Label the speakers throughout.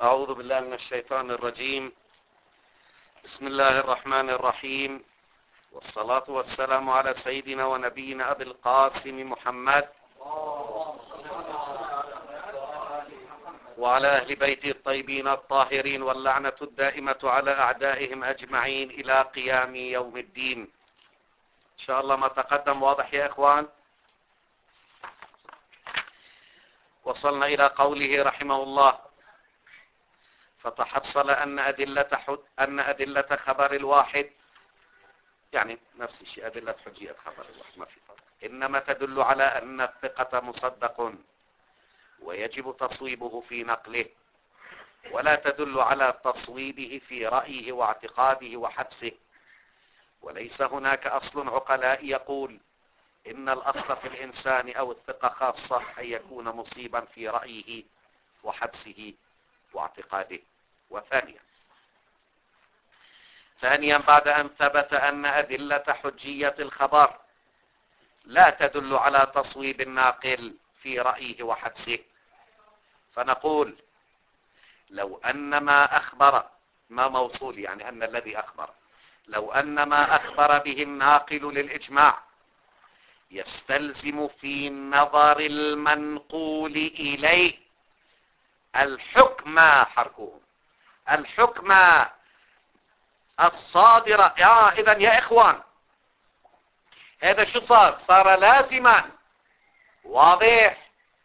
Speaker 1: أعوذ بالله من الشيطان الرجيم. بسم الله الرحمن الرحيم، والصلاة والسلام على سيدنا ونبينا أبي القاسم محمد وعلى أهل بيته الطيبين الطاهرين، واللعنة الدائمة على أعدائهم أجمعين إلى قيام يوم الدين. إن شاء الله ما تقدم واضح يا إخوان. وصلنا إلى قوله رحمه الله: فتحصل أن أدلة خبر الواحد، يعني نفس الشيء، أدلة حجية خبر الواحد ما في فرق، إنما تدل على أن الثقة مصدق ويجب تصويبه في نقله، ولا تدل على تصويبه في رأيه واعتقاده وحدسه. وليس هناك أصل عقلاء يقول إن الأصل في الإنسان أو الثقة خاصة أن يكون مصيبا في رأيه وحدسه واعتقاده. ثانيا بعد أن ثبت أن أدلة حجية الخبر لا تدل على تصويب الناقل في رأيه وحدسه، فنقول لو أن ما أخبر، ما موصول يعني أن الذي أخبر، لو أن ما أخبر به الناقل للإجماع يستلزم في نظر المنقول إليه الحكم، الحكم الصادرة. إذا يا إخوان هذا شو صار لازما، واضح،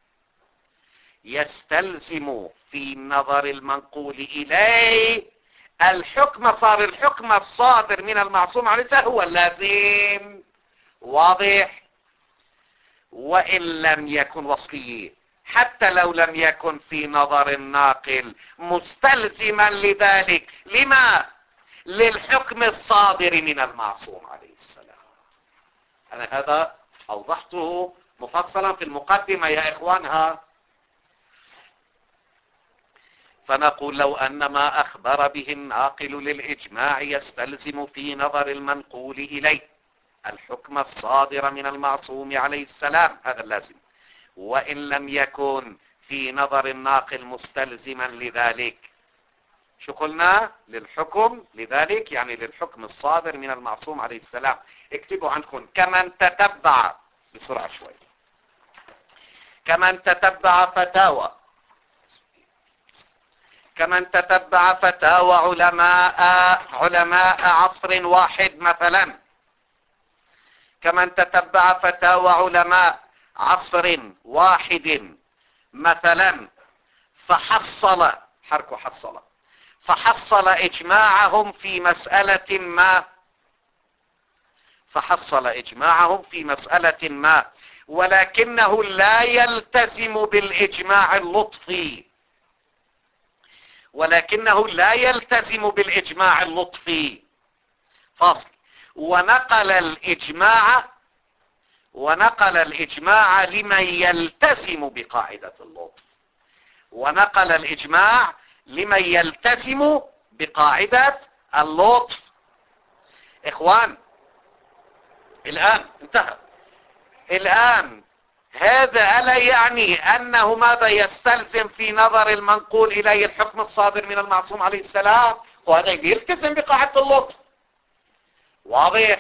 Speaker 1: يستلزم في نظر المنقول إليه الحكم، صار الحكم الصادر من المعصوم عليه هو اللازم، واضح، وإن لم يكن وصفيه، حتى لو لم يكن في نظر الناقل مستلزما لذلك. لما؟ للحكم الصادر من المعصوم عليه السلام. أنا هذا أوضحته مفصلا في المقدمة يا إخوانها. فنقول لو أن ما أخبر به الناقل للإجماع يستلزم في نظر المنقول إليه الحكم الصادر من المعصوم عليه السلام، هذا اللازم، وإن لم يكن في نظر الناقل مستلزما لذلك. شو قلنا؟ للحكم لذلك، يعني للحكم الصادر من المعصوم عليه السلام. اكتبوا عندكم كمن تتبع بسرعة شوي، كمن تتبع فتاوى علماء عصر واحد مثلا، كمن تتبع فتاوى علماء عصر واحد مثلا فحصل إجماعهم في مسألة ما، ولكنه لا يلتزم بالإجماع اللطفي، فاصل. ونقل الإجماع لمن يلتزم بقاعدة اللطف. إخوان الآن انتهى. الآن هذا ألا يعني أنه ماذا يستلزم في نظر المنقول إليه الحكم الصادر من المعصوم عليه السلام، وهذا يلتزم بقاعدة اللطف، واضح.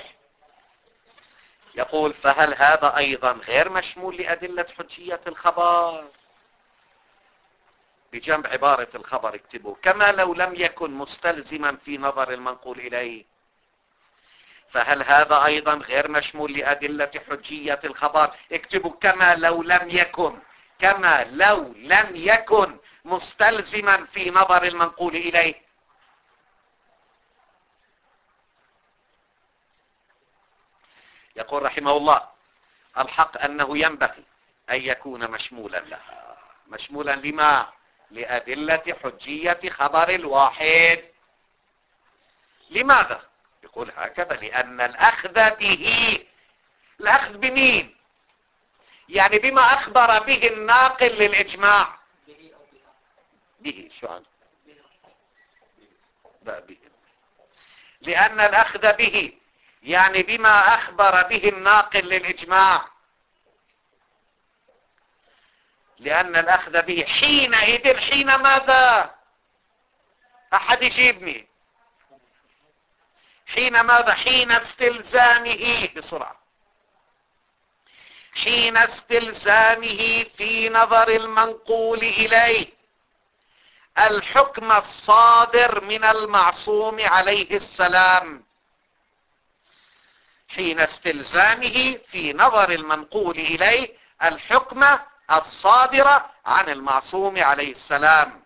Speaker 1: يقول فهل هذا أيضا غير مشمول لأدلة حجية الخبر؟ بجنب عبارة الخبر اكتبوا كما لو لم يكن مستلزما في نظر المنقول إليه. فهل هذا أيضا غير مشمول لأدلة حجية الخبر؟ اكتبوا كما لو لم يكن مستلزما في نظر المنقول إليه. يقول رحمه الله: الحق أنه ينبغي أن يكون مشمولا لها. مشمولا لما؟ لأدلة حجية خبر الواحد. لماذا؟ يقول هكذا: لأن الأخذ بمين؟ يعني بما أخبر به الناقل للإجماع. به شو عنه؟ به. لأن الأخذ به يعني بما أخبر به الناقل للإجماع، لأن الأخذ به حين ماذا؟ احد يجيبني. حين ماذا؟ حين استلزامه، بسرعة، حين استلزامه في نظر المنقول إليه الحكم الصادر من المعصوم عليه السلام. حين استلزامه في نظر المنقول إليه الحكم الصادر عن المعصوم عليه السلام،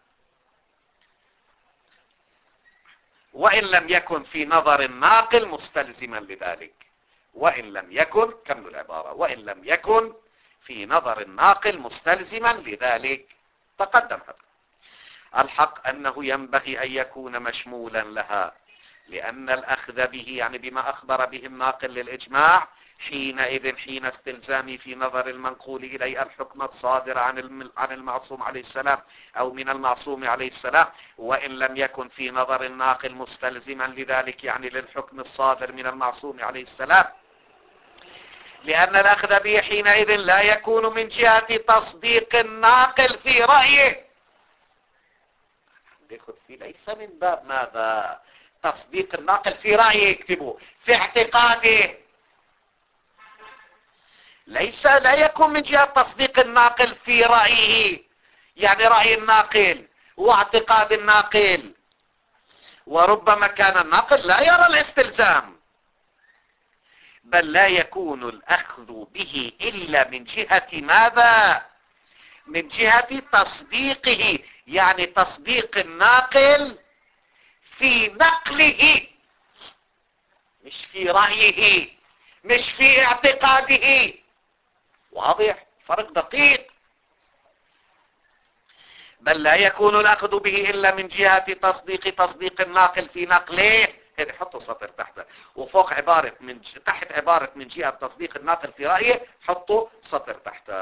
Speaker 1: وإن لم يكن في نظر الناقل مستلزما لذلك. وإن لم يكن، كمل العبارة، وإن لم يكن في نظر الناقل مستلزما لذلك. تقدم هذا. الحق أنه ينبغي أن يكون مشمولا لها، لأن الأخذ به يعني بما أخبر به الناقل للإجماع حينئذ حين استلزامي في نظر المنقول إليه الحكم الصادر عن المعصوم عليه السلام أو من المعصوم عليه السلام، وإن لم يكن في نظر الناقل مستلزما لذلك يعني للحكم الصادر من المعصوم عليه السلام، لأن الأخذ به حينئذ لا يكون من جهة تصديق الناقل في رأيه. ليس من باب ماذا؟ تصديق الناقل في رأيه، اكتبوا في اعتقاده. لا يكون من جهة تصديق الناقل في رأيه، يعني رأي الناقل واعتقاد الناقل. وربما كان الناقل لا يرى الاستلزام، بل لا يكون الأخذ به إلا من جهة ماذا؟ من جهة تصديقه، يعني تصديق الناقل في نقله، مش في رأيه، مش في اعتقاده. واضح؟ فرق دقيق. بل لا يكون الأخذ به إلا من جهة تصديق الناقل في نقله. هذه حطوا سطر تحت، وفوق عبارة تحت عبارة من جهة تصديق الناقل في رأيه حطوا سطر تحت.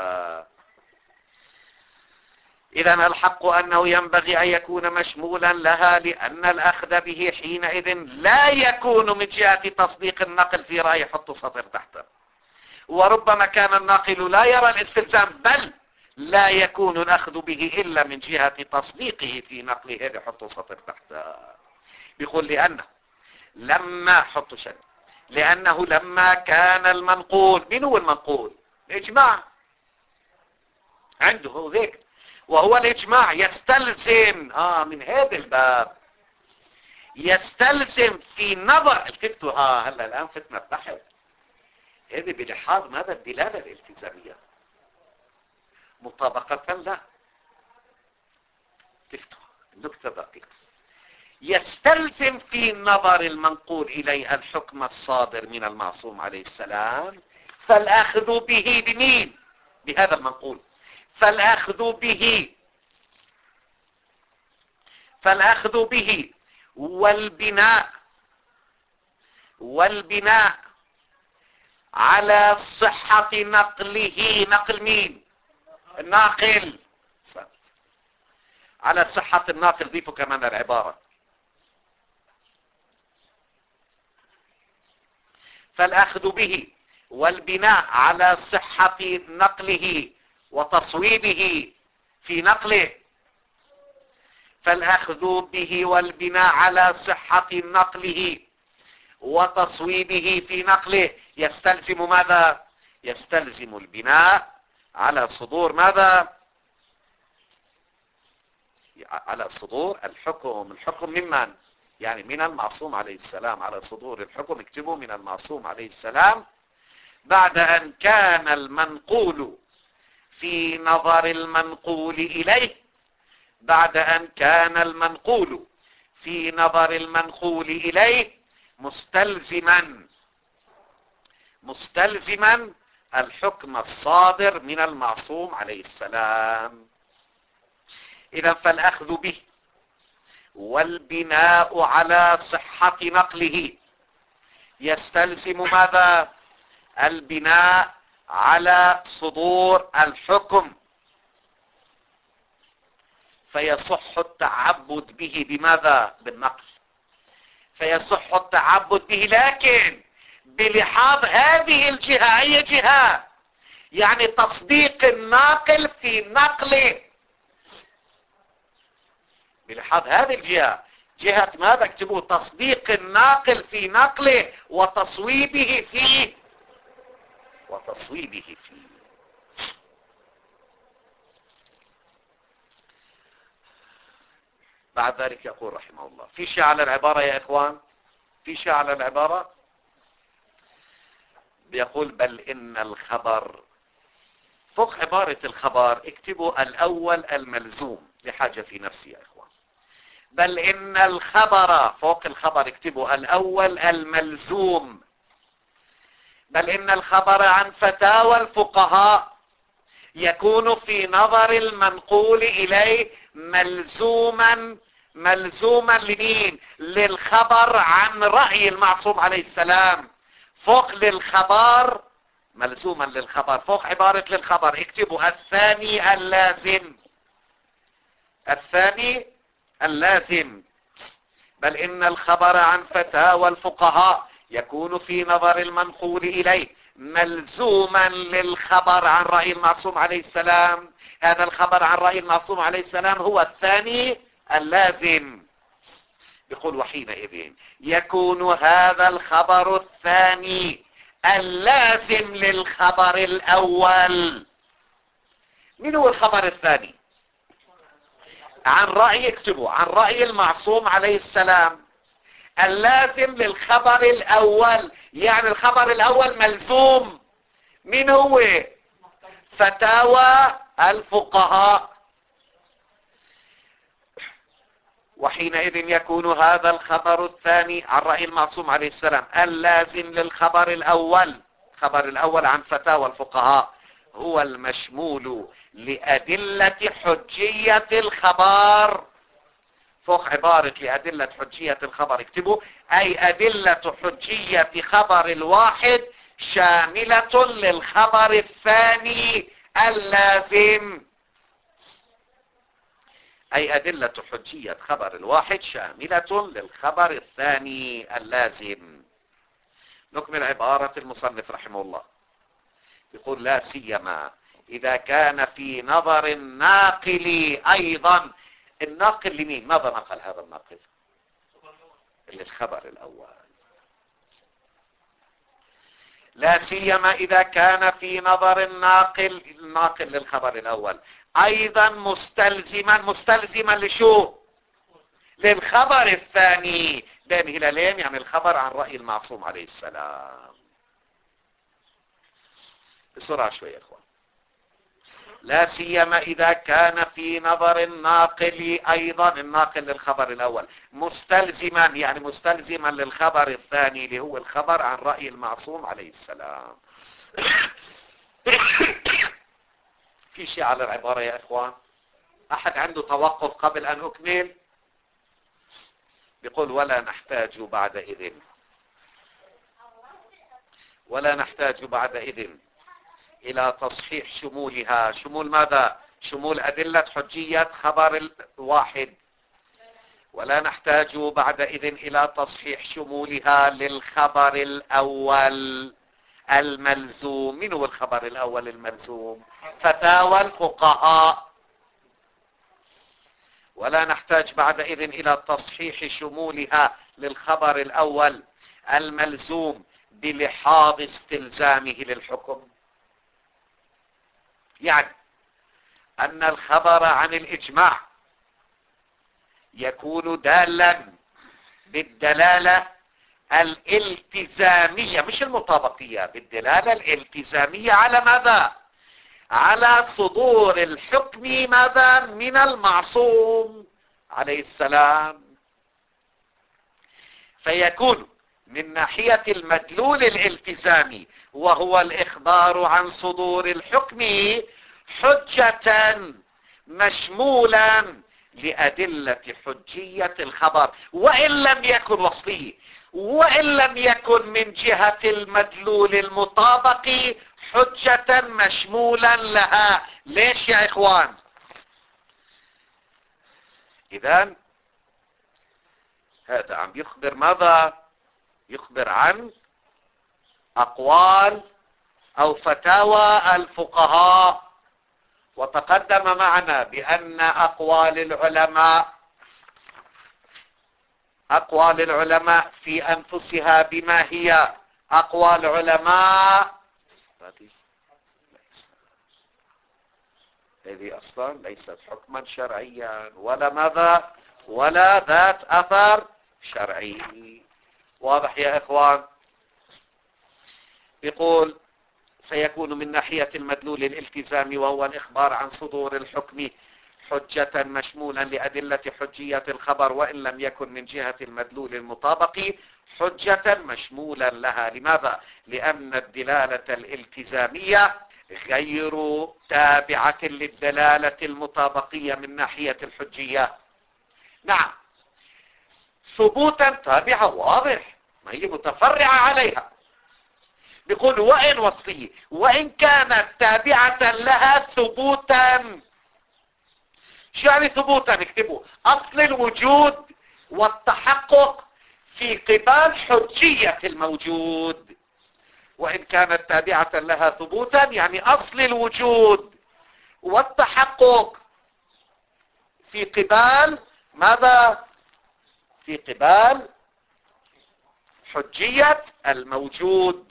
Speaker 1: إذا الحق أنه ينبغي أن يكون مشمولا لها، لأن الأخذ به حينئذ لا يكون من جهة تصديق النقل في رأيه. حطوا سطر تحت. وربما كان الناقل لا يرى الاستلزام، بل لا يكون الأخذ به إلا من جهة تصديقه في نقله. هذا حطوا سطر تحت. بيقول لأنه لما كان المنقول، من هو المنقول؟ الإجماع عنده ذيك، وهو الإجماع يستلزم من هذا الباب، يستلزم في نظر الفتوى. هلا الآن فتنة بحث، هذه بلحاظ ماذا؟ الدلالة الالتزامية مطابقة لا تفتوى. النكتة دقيقة. يستلزم في نظر المنقول إليه الحكم الصادر من المعصوم عليه السلام، فالأخذ به بمين؟ بهذا المنقول. فالأخذ به والبناء على صحة نقله. نقل مين؟ الناقل. على صحة الناقل. ضيفوا كمان العبارة. فالأخذ به والبناء على صحة نقله وتصويبه في نقله. فالأخذ به والبناء على صحة نقله وتصويبه في نقله يستلزم ماذا؟ يستلزم البناء على صدور ماذا؟ على صدور الحكم. الحكم ممن؟ يعني من المعصوم عليه السلام. على صدور الحكم اكتبوا من المعصوم عليه السلام، بعد أن كان المنقول في نظر المنقول إليه، بعد أن كان المنقول في نظر المنقول إليه مستلزما الحكم الصادر من المعصوم عليه السلام. إذا فالأخذ به والبناء على صحة نقله يستلزم ماذا؟ البناء على صدور الحكم، فيصح التعبد به بماذا؟ بالنقل. فيصح التعبد به، لكن بلحاظ هذه الجهة. أي جهة؟ يعني تصديق الناقل في نقله. بلحاظ هذه الجهة جهة ماذا؟ اكتبوا تصديق الناقل في نقله وتصويبه فيه. بعد ذلك يقول رحمه الله في شيء على العبارة يا إخوان؟ في شيء على العبارة؟ بيقول بل إن الخبر، فوق عبارة الخبر اكتبوا الأول الملزوم لحاجة في نفسي يا إخوان. بل إن الخبر، فوق الخبر اكتبوا الأول الملزوم. بل إن الخبر عن فتاوى الفقهاء يكون في نظر المنقول إليه ملزوما لمين؟ للخبر عن رأي المعصوم عليه السلام. فوق للخبر ملزوما للخبر، فوق عبارة للخبر اكتبوا الثاني اللازم. بل إن الخبر عن فتاوى الفقهاء يكون في نظر المنقول إليه ملزوما للخبر عن رأي المعصوم عليه السلام. هذا الخبر عن رأي المعصوم عليه السلام هو الثاني اللازم. يقول وحينئذ يكون هذا الخبر الثاني اللازم للخبر الأول. من هو الخبر الثاني؟ عن رأي، اكتبوا عن رأي المعصوم عليه السلام، اللازم للخبر الأول. يعني الخبر الأول ملزوم. من هو؟ فتاوى الفقهاء. وحينئذ يكون هذا الخبر الثاني عن رأي المعصوم عليه السلام اللازم للخبر الأول. الخبر الأول عن فتاوى الفقهاء هو المشمول لأدلة حجية الخبر. فوق عبارة لأدلة حجية الخبر اكتبوا أي أدلة حجية خبر الواحد شاملة للخبر الثاني اللازم. أي أدلة حجية خبر الواحد شاملة للخبر الثاني اللازم. نكمل عبارة المصنف رحمه الله. يقول لا سيما إذا كان في نظر الناقل أيضا. الناقل لمين؟ ماذا نقل هذا الناقل؟ للخبر الأول. لا سيما إذا كان في نظر الناقل للخبر الأول أيضا مستلزما لشو؟ للخبر الثاني. بين هلالين يعني الخبر عن رأي المعصوم عليه السلام. بسرعة شوية يا اخوان. لا سيما إذا كان في نظر الناقل أيضا، الناقل للخبر الأول مستلزما يعني مستلزما للخبر الثاني اللي هو الخبر عن رأي المعصوم عليه السلام. في شيء على العبارة يا إخوان؟ أحد عنده توقف قبل أن أكمل؟ بيقول ولا نحتاج بعدئذ إلى تصحيح شمولها. شمول ماذا؟ شمول أدلة حجية خبر الواحد. ولا نحتاج بعدئذ إلى تصحيح شمولها للخبر الأول الملزوم. من هو الخبر الأول الملزوم؟ فتاوى الفقهاء. ولا نحتاج بعدئذ إلى تصحيح شمولها للخبر الأول الملزوم بلحاظ استلزامه للحكم. يعني أن الخبر عن الإجماع يكون دالا بالدلالة الالتزامية مش المطابقية، بالدلالة الالتزامية على ماذا؟ على صدور الحكم ماذا؟ من المعصوم عليه السلام. فيكون من ناحية المدلول الالتزامي وهو الإخبار عن صدور الحكم حجة مشمولا لأدلة حجية الخبر وإن لم يكن وصلي، وإن لم يكن من جهة المدلول المطابق حجة مشمولا لها. ليش يا إخوان؟ إذن هذا عم يخبر ماذا؟ يخبر عن أقوال أو فتاوى الفقهاء. وتقدم معنا بأن أقوال العلماء أقوال العلماء في أنفسها بما هي أقوال العلماء، هذه أصلا ليست حكما شرعيا ولا ماذا ولا ذات أثر شرعي. واضح يا إخوان؟ يقول فيكون من ناحية المدلول الالتزام وهو الإخبار عن صدور الحكم حجة مشمولا لأدلة حجية الخبر، وإن لم يكن من جهة المدلول المطابق حجة مشمولا لها. لماذا؟ لأن الدلالة الالتزامية غير تابعة للدلالة المطابقية من ناحية الحجية. نعم، ثبوتا تابعة واضح، ما هي متفرعة عليها. بيقول وإن وصفية، وإن كانت تابعة لها ثبوتا. شو يعني ثبوتا؟ نكتبه أصل الوجود والتحقق في قبال حجية الموجود. وإن كانت تابعة لها ثبوتا يعني أصل الوجود والتحقق في قبال ماذا؟ في قبال حجية الموجود.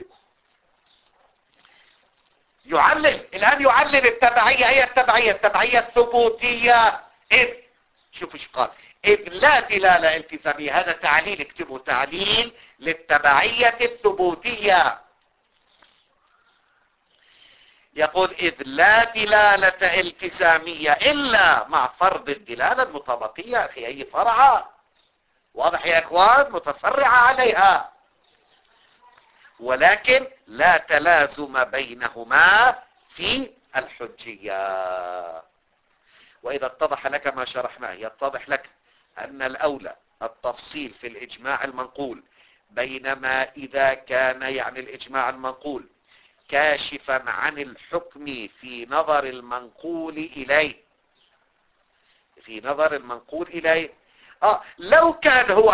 Speaker 1: الآن يعلل التبعية. هي التبعية الثبوتية. إذ شوف ايش قال، إذ لا دلالة التزامية. هذا تعليل، اكتبوا تعليل للتبعية الثبوتية. يقول إذ لا دلالة التزامية إلا مع فرض الدلالة المطابقية. أخي أي فرعة، واضح يا إخوان، متفرعة عليها، ولكن لا تلازم بينهما في الحجية. وإذا اتضح لك ما شرحناه، يتضح لك أن الأولى التفصيل في الإجماع المنقول، بينما إذا كان يعني الإجماع المنقول كاشفا عن الحكم في نظر المنقول إليه. في نظر المنقول إليه لو كان هو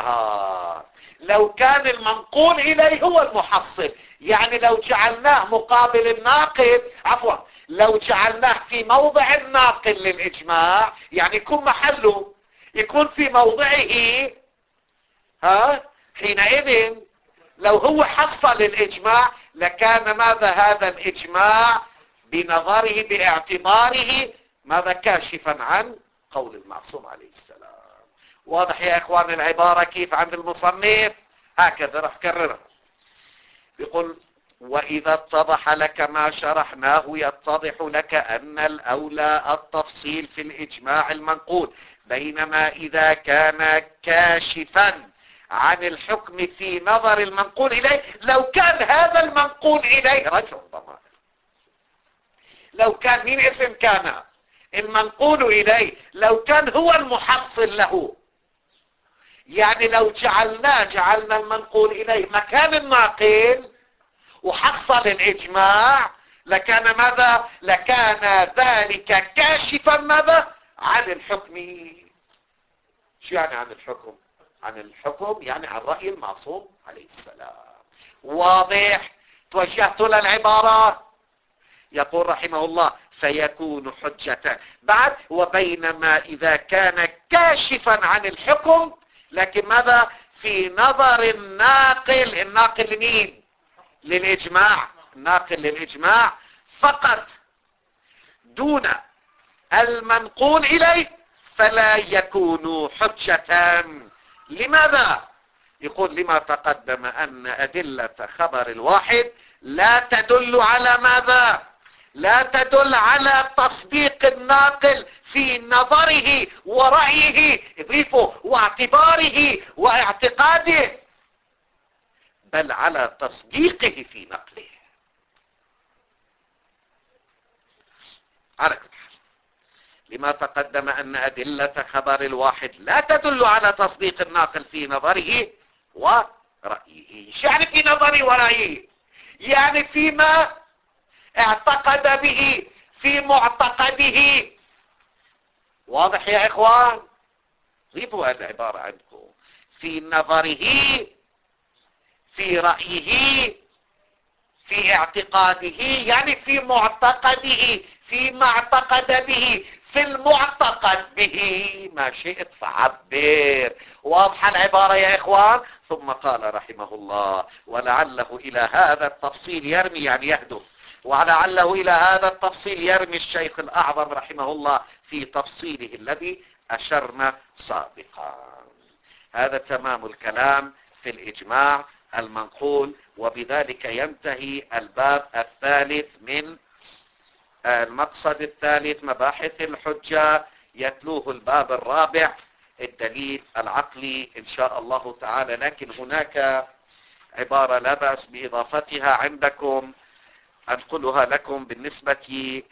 Speaker 1: لو كان المنقول إليه هو المحصل، يعني لو جعلناه مقابل الناقل، عفوا لو جعلناه في موضع الناقل للإجماع، يعني يكون محله يكون في موضعه، حينئذ لو هو حصل الإجماع لكان ماذا هذا الإجماع بنظره باعتباره ماذا؟ كاشفا عن قول المعصوم عليه السلام. واضح يا إخوان العبارة كيف عند المصنف؟ هكذا راح كررها. يقول وإذا اتضح لك ما شرحناه، يتضح لك أن الأولى التفصيل في الإجماع المنقول، بينما إذا كان كاشفا عن الحكم في نظر المنقول إليه، لو كان هذا المنقول إليه رجل ضمائر، لو كان مين اسم كان المنقول إليه، لو كان هو المحصل له، يعني لو جعلنا المنقول إليه مكان الناقل وحصل الإجماع، لكان ماذا؟ لكان ذلك كاشفا ماذا؟ عن الحكم. شو يعني عن الحكم؟ عن الحكم يعني عن رأي المعصوم عليه السلام. واضح؟ توجهت للعبارة. يقول رحمه الله فيكون حجة بعد وبينما إذا كان كاشفا عن الحكم، لكن ماذا؟ في نظر الناقل لمين؟ للإجماع، الناقل للإجماع فقط دون المنقول إليه، فلا يكون حجة. لماذا؟ يقول لما تقدم أن أدلة خبر الواحد لا تدل على ماذا؟ لا تدل على تصديق الناقل في نظره ورأيه اضيفه واعتباره واعتقاده، بل على تصديقه في نقله. على كل حال لما تقدم أن أدلة خبر الواحد لا تدل على تصديق الناقل في نظره ورأيه. شو يعني في نظره ورأيه؟ يعني فيما اعتقد به، في معتقده. واضح يا إخوان؟ ضيفوا هذه العبارة عندكم. في نظره، في رأيه، في اعتقاده، يعني في معتقده، فيما اعتقد به، في المعتقد به ما شئت فعبر. واضحة العبارة يا إخوان؟ ثم قال رحمه الله ولعله إلى هذا التفصيل يرمي، يعني يهدف، ولعله إلى هذا التفصيل يرمي الشيخ الأعظم رحمه الله في تفصيله الذي أشرنا سابقا. هذا تمام الكلام في الإجماع المنقول. وبذلك ينتهي الباب الثالث من المقصد الثالث مباحث الحجة، يتلوه الباب الرابع الدليل العقلي إن شاء الله تعالى. لكن هناك عبارة لا بأس بإضافتها عندكم، أنقلها لكم بالنسبة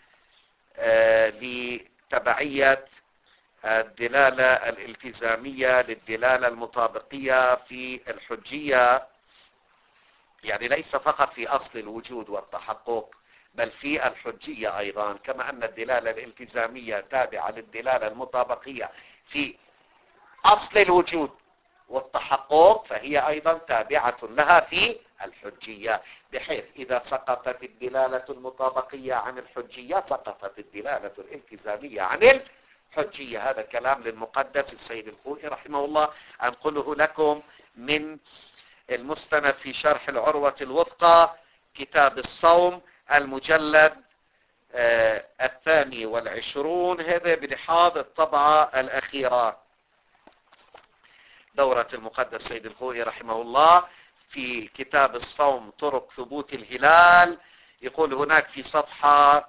Speaker 1: لتبعية الدلالة الالتزامية للدلالة المطابقية في الحجية، يعني ليس فقط في أصل الوجود والتحقق بل في الحجية أيضا. كما أن الدلالة الالتزامية تابعة للدلالة المطابقية في أصل الوجود والتحقق، فهي أيضا تابعة لها في الحجية، بحيث إذا سقطت الدلالة المطابقية عن الحجية سقطت الدلالة الالتزامية عن الحجية. هذا كلام للمقدس السيد الخوئي رحمه الله، أنقله لكم من المستند في شرح العروة الوثقى كتاب الصوم المجلد 22، هذا بلحاظ الطبعة الأخيرة، دورة المقدس سيد الخوئي رحمه الله في كتاب الصوم طرق ثبوت الهلال. يقول هناك في صفحة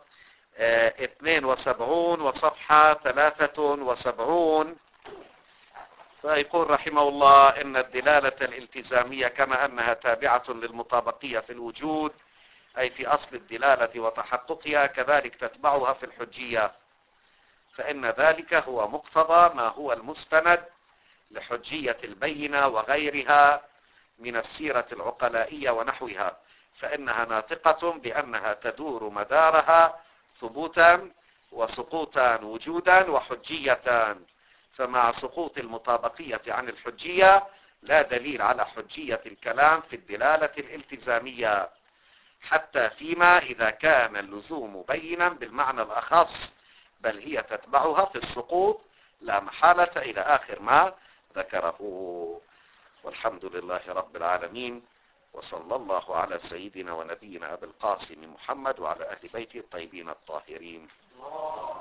Speaker 1: 72 وصفحة 73، فيقول رحمه الله إن الدلالة الالتزامية كما أنها تابعة للمطابقية في الوجود أي في أصل الدلالة وتحققها، كذلك تتبعها في الحجية، فإن ذلك هو مقتضى ما هو المستند لحجية البينة وغيرها من السيرة العقلائية ونحوها، فإنها ناطقة بأنها تدور مدارها ثبوتا وسقوطا وجودا وحجية، فمع سقوط المطابقية عن الحجية لا دليل على حجية الكلام في الدلالة الالتزامية، حتى فيما إذا كان اللزوم بينا بالمعنى الأخص، بل هي تتبعها في السقوط لا محالة، إلى آخر ما ذكره. والحمد لله رب العالمين، وصلى الله على سيدنا ونبينا أبي القاسم محمد وعلى أهل بيته الطيبين الطاهرين.